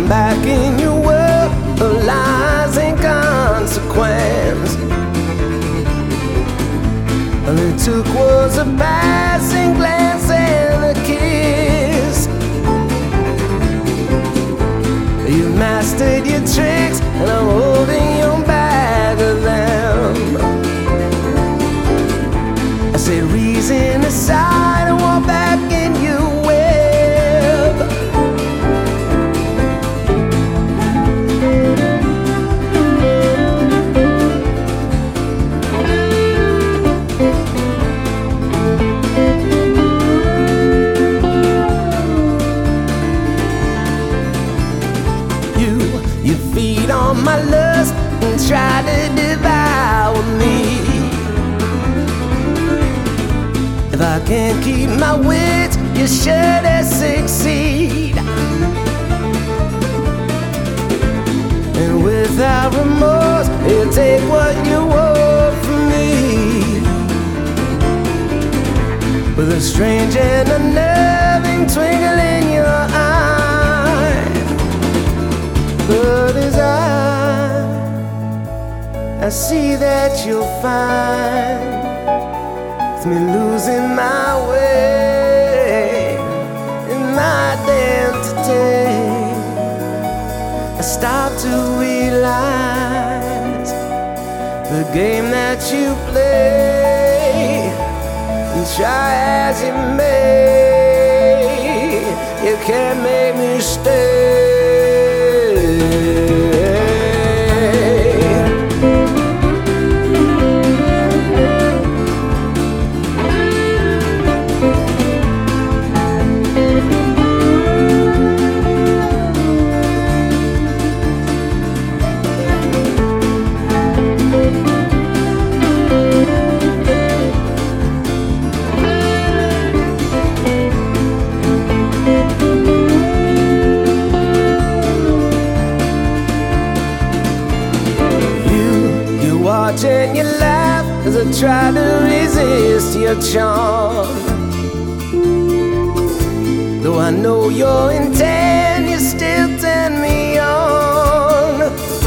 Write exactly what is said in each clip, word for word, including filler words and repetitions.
I'm back in your world of lies and consequence. All it took was a passing glance and a kiss. You've mastered your tricks, and I'm holding your bag of them. I say reason aside, I walk back in your web. You, you feed on my lust and try to devour me. If I can't keep my wits, you sure to succeed. And without remorse, you'll take what you want from me. With a strange and unnerving twinkle in your eye. But as I, I see that you'll find me losing my way in my identity. I start to realize the game that you play, and try as you may, you can't make me stay. And you laugh as I try to resist your charm. Though I know your intent, you still turn me on.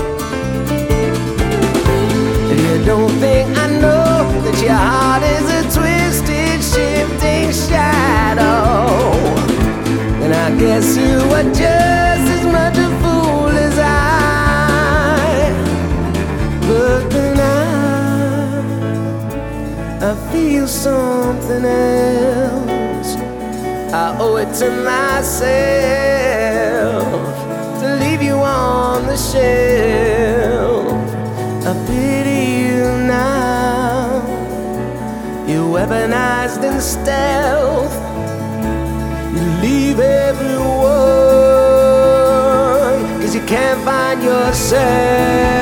And you don't think I know that your heart is a twisted, shifting shadow. And I guess you are just as much a fool as I. But then I feel something else. I owe it to myself to leave you on the shelf. I pity you now. You're weaponized in stealth. You leave everyone 'cause you can't find yourself.